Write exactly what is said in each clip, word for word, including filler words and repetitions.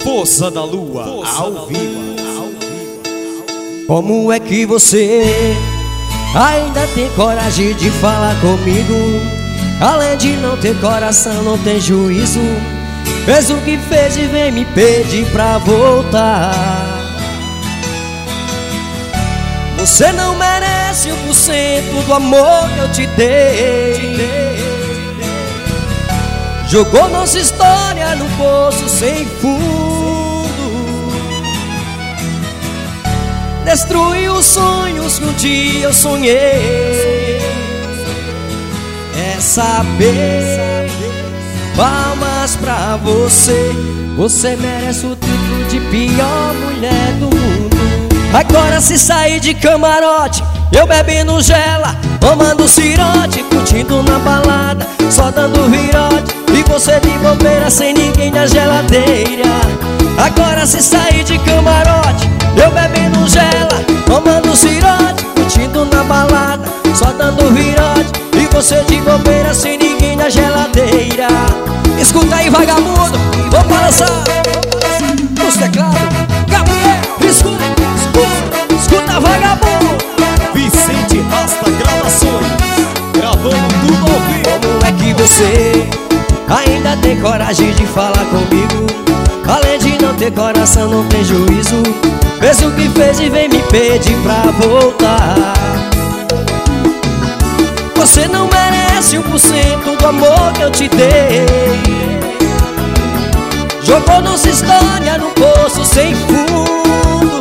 Força da Lua, Força ao, da vivo. Lua ao vivo. Como é que você ainda tem coragem de falar comigo? Além de não ter coração, não tem juízo. Fez o que fez e vem me pedir pra voltar. Você não merece um por cento do amor que eu te dei. Jogou nossa história no poço sem fundo. Destruiu os sonhos que um dia eu sonhei. É saber, palmas pra você. Você merece o título de pior mulher do mundo. Agora se sair de camarote, eu bebendo gela, tomando cirote, curtindo na balada, só dando virote, e você de bobeira sem ninguém na geladeira. Agora se sair de camarote, eu bebendo gela, tomando cirote, curtindo na balada, só dando virote, e você de bobeira sem ninguém na geladeira. Escuta aí, vagabundo, vou balançar os teclados. Gabriel, escuta, escuta, escuta, vagabundo. Vicente Rasta Gravações, gravando tudo ao vivo. Como é que você ainda tem coragem de falar comigo? Além de não ter coração, não tem juízo. Fez o que fez e vem me pedir pra voltar. Você não merece um por cento do amor que eu te dei. Jogou nossa história no poço sem fundo.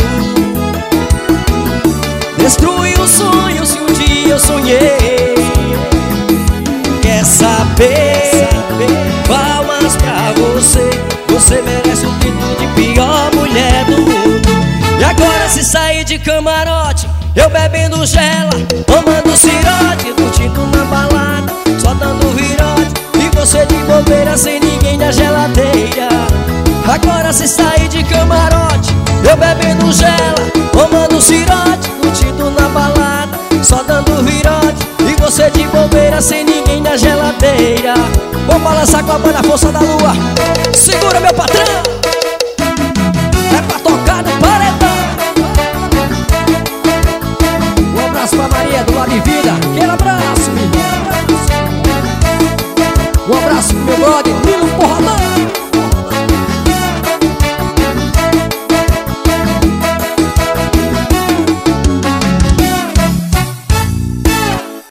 Destruiu os sonhos que um dia eu sonhei. Quer saber? Palmas pra você. Você merece o título de pior mulher do mundo. E agora se sair de camarote, eu bebendo gela, tomando cirote, curtindo na balada, só dando virote, e você de bobeira sem ninguém na geladeira. Agora se sair de camarote, eu bebendo gela, tomando cirote, curtindo na balada, só dando virote, e você de bobeira sem ninguém na geladeira. Vou balançar com a banda Força da Lua. Segura, meu patrão. É pra tocar no paredão. Um abraço pra Maria do Lado de Vida. Aquele abraço, meu. Um abraço pro meu brother Nilo Porradão.